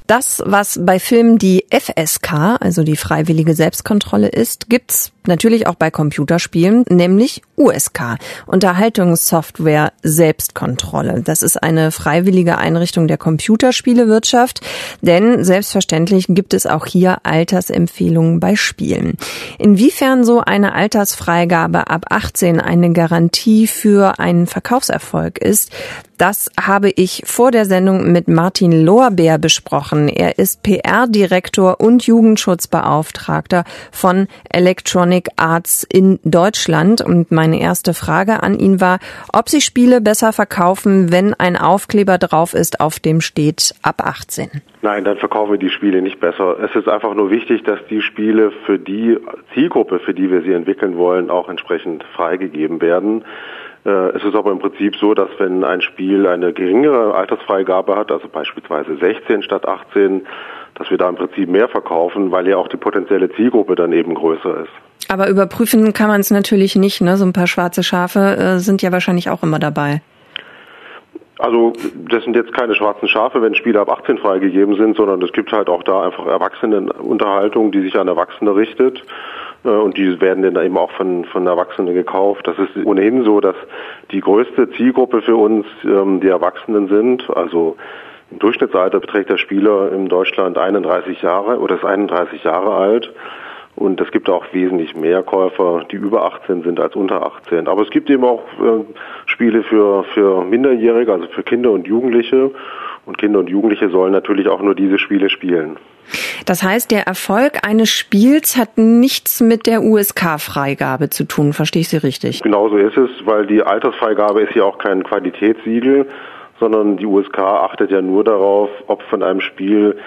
Das, was bei Filmen die FSK, also die freiwillige Selbstkontrolle ist, gibt's natürlich auch bei Computerspielen, nämlich USK, Unterhaltungssoftware Selbstkontrolle. Das ist eine freiwillige Einrichtung der Computerspielewirtschaft, denn selbstverständlich gibt es auch hier Altersempfehlungen bei Spielen. Inwiefern so eine Altersfreigabe ab 18 eine Garantie für einen Verkaufserfolg ist, das habe ich vor der Sendung mit Martin Lorbeer besprochen. Er ist PR-Direktor und Jugendschutzbeauftragter von Electronic Arts in Deutschland. Und meine erste Frage an ihn war, ob sich Spiele besser verkaufen, wenn ein Aufkleber drauf ist, auf dem steht ab 18. Nein, dann verkaufen wir die Spiele nicht besser. Es ist einfach nur wichtig, dass die Spiele für die Zielgruppe, für die wir sie entwickeln wollen, auch entsprechend freigegeben werden. Es ist aber im Prinzip so, dass wenn ein Spiel eine geringere Altersfreigabe hat, also beispielsweise 16 statt 18, dass wir da im Prinzip mehr verkaufen, weil ja auch die potenzielle Zielgruppe dann eben größer ist. Aber überprüfen kann man es natürlich nicht, ne? So ein paar schwarze Schafe sind ja wahrscheinlich auch immer dabei. Also das sind jetzt keine schwarzen Schafe, wenn Spiele ab 18 freigegeben sind, sondern es gibt halt auch da einfach Erwachsenenunterhaltung, die sich an Erwachsene richtet. Und die werden dann eben auch von Erwachsenen gekauft. Das ist ohnehin so, dass die größte Zielgruppe für uns die Erwachsenen sind. Also im Durchschnittsalter beträgt der Spieler in Deutschland 31 Jahre oder ist 31 Jahre alt. Und es gibt auch wesentlich mehr Käufer, die über 18 sind als unter 18. Aber es gibt eben auch Spiele für Minderjährige, also für Kinder und Jugendliche. Und Kinder und Jugendliche sollen natürlich auch nur diese Spiele spielen. Das heißt, der Erfolg eines Spiels hat nichts mit der USK-Freigabe zu tun. Verstehe ich Sie richtig? Genauso ist es, weil die Altersfreigabe ist ja auch kein Qualitätssiegel, sondern die USK achtet ja nur darauf, ob von einem Spiel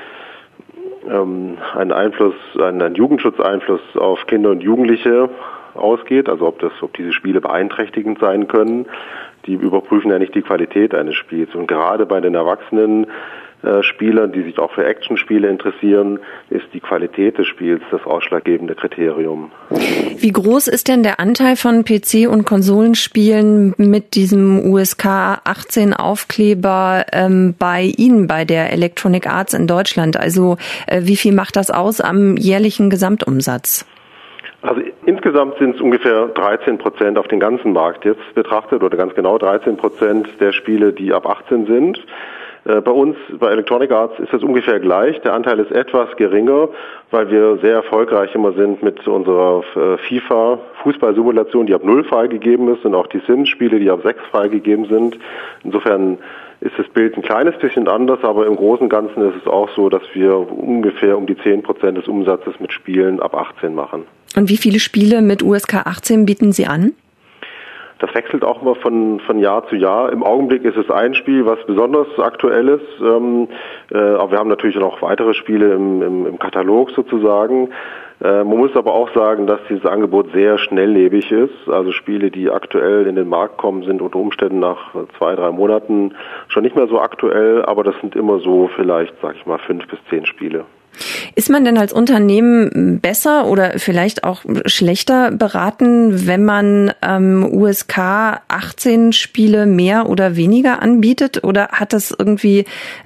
ein Jugendschutzeinfluss auf Kinder und Jugendliche ausgeht, also ob diese Spiele beeinträchtigend sein können. Die überprüfen ja nicht die Qualität eines Spiels. Und gerade bei den Erwachsenen Spielern, die sich auch für Actionspiele interessieren, ist die Qualität des Spiels das ausschlaggebende Kriterium. Wie groß ist denn der Anteil von PC- und Konsolenspielen mit diesem USK 18 Aufkleber bei Ihnen, bei der Electronic Arts in Deutschland? Also wie viel macht das aus am jährlichen Gesamtumsatz? Also insgesamt sind es ungefähr 13% auf den ganzen Markt jetzt betrachtet, oder ganz genau 13% der Spiele, die ab 18 sind. Bei uns, bei Electronic Arts, ist das ungefähr gleich. Der Anteil ist etwas geringer, weil wir sehr erfolgreich immer sind mit unserer FIFA-Fußballsimulation, die ab 0 freigegeben ist, und auch die Sims-Spiele, die ab 6 freigegeben sind. Insofern ist das Bild ein kleines bisschen anders, aber im Großen und Ganzen ist es auch so, dass wir ungefähr um die 10% des Umsatzes mit Spielen ab 18 machen. Und wie viele Spiele mit USK 18 bieten Sie an? Das wechselt auch mal von Jahr zu Jahr. Im Augenblick ist es ein Spiel, was besonders aktuell ist. Aber wir haben natürlich noch weitere Spiele im Katalog sozusagen. Man muss aber auch sagen, dass dieses Angebot sehr schnelllebig ist. Also Spiele, die aktuell in den Markt kommen, sind unter Umständen nach 2-3 Monaten schon nicht mehr so aktuell. Aber das sind immer so vielleicht, 5 bis 10 Spiele. Ist man denn als Unternehmen besser oder vielleicht auch schlechter beraten, wenn man USK 18 Spiele mehr oder weniger anbietet, oder hat das irgendwie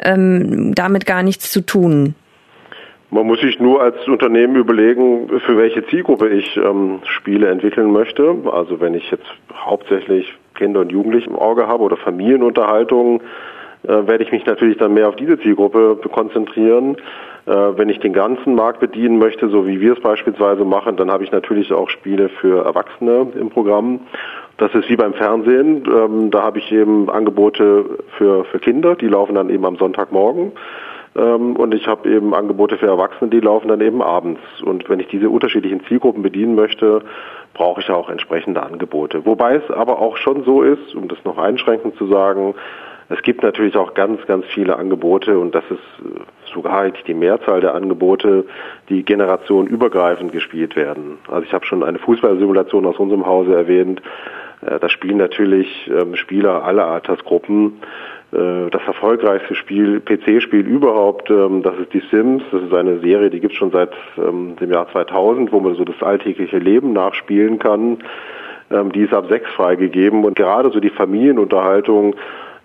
damit gar nichts zu tun? Man muss sich nur als Unternehmen überlegen, für welche Zielgruppe ich Spiele entwickeln möchte. Also wenn ich jetzt hauptsächlich Kinder und Jugendliche im Auge habe oder Familienunterhaltung, werde ich mich natürlich dann mehr auf diese Zielgruppe konzentrieren. Wenn ich den ganzen Markt bedienen möchte, so wie wir es beispielsweise machen, dann habe ich natürlich auch Spiele für Erwachsene im Programm. Das ist wie beim Fernsehen. Da habe ich eben Angebote für Kinder, die laufen dann eben am Sonntagmorgen. Und ich habe eben Angebote für Erwachsene, die laufen dann eben abends. Und wenn ich diese unterschiedlichen Zielgruppen bedienen möchte, brauche ich auch entsprechende Angebote. Wobei es aber auch schon so ist, um das noch einschränkend zu sagen, es gibt natürlich auch ganz, ganz viele Angebote, und das ist sogar die Mehrzahl der Angebote, die generationenübergreifend gespielt werden. Also ich habe schon eine Fußballsimulation aus unserem Hause erwähnt. Da spielen natürlich Spieler aller Altersgruppen. Das erfolgreichste PC-Spiel überhaupt, das ist die Sims. Das ist eine Serie, die gibt es schon seit dem Jahr 2000, wo man so das alltägliche Leben nachspielen kann. Die ist ab 6 freigegeben, und gerade so die Familienunterhaltung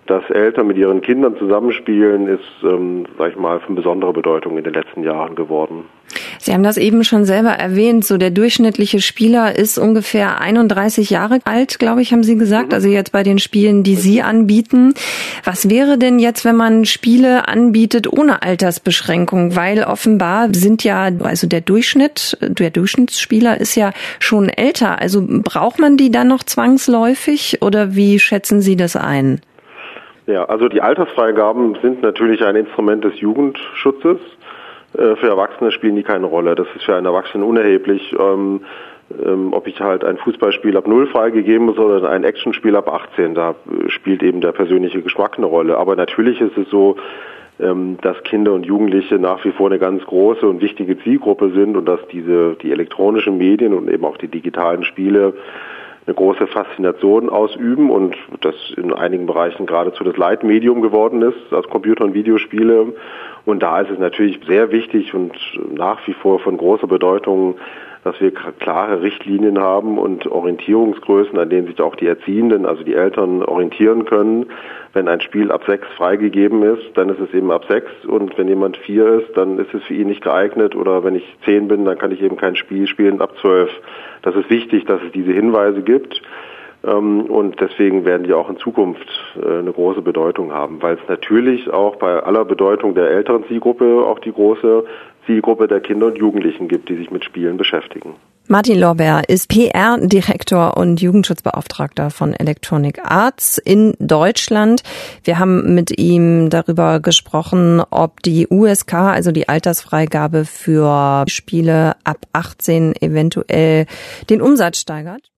dass Eltern mit ihren Kindern zusammenspielen, ist, sag ich mal, von besonderer Bedeutung in den letzten Jahren geworden. Sie haben das eben schon selber erwähnt, so der durchschnittliche Spieler ist ungefähr 31 Jahre alt, glaube ich, haben Sie gesagt, also jetzt bei den Spielen, die Sie anbieten. Was wäre denn jetzt, wenn man Spiele anbietet ohne Altersbeschränkung? Weil offenbar sind ja, also der Durchschnittsspieler ist ja schon älter, also braucht man die dann noch zwangsläufig oder wie schätzen Sie das ein? Ja, also die Altersfreigaben sind natürlich ein Instrument des Jugendschutzes. Für Erwachsene spielen die keine Rolle. Das ist für einen Erwachsenen unerheblich, ob ich halt ein Fußballspiel ab 0 freigegeben muss oder ein Actionspiel ab 18. Da spielt eben der persönliche Geschmack eine Rolle. Aber natürlich ist es so, dass Kinder und Jugendliche nach wie vor eine ganz große und wichtige Zielgruppe sind und dass die elektronischen Medien und eben auch die digitalen Spiele eine große Faszination ausüben und das in einigen Bereichen geradezu das Leitmedium geworden ist, als Computer- und Videospiele. Und da ist es natürlich sehr wichtig und nach wie vor von großer Bedeutung, dass wir klare Richtlinien haben und Orientierungsgrößen, an denen sich auch die Erziehenden, also die Eltern, orientieren können. Wenn ein Spiel ab 6 freigegeben ist, dann ist es eben ab 6 und wenn jemand 4 ist, dann ist es für ihn nicht geeignet oder wenn ich 10 bin, dann kann ich eben kein Spiel spielen ab 12. Das ist wichtig, dass es diese Hinweise gibt. Und deswegen werden die auch in Zukunft eine große Bedeutung haben, weil es natürlich auch bei aller Bedeutung der älteren Zielgruppe auch die große Zielgruppe der Kinder und Jugendlichen gibt, die sich mit Spielen beschäftigen. Martin Lorbeer ist PR-Direktor und Jugendschutzbeauftragter von Electronic Arts in Deutschland. Wir haben mit ihm darüber gesprochen, ob die USK, also die Altersfreigabe für Spiele ab 18 eventuell den Umsatz steigert.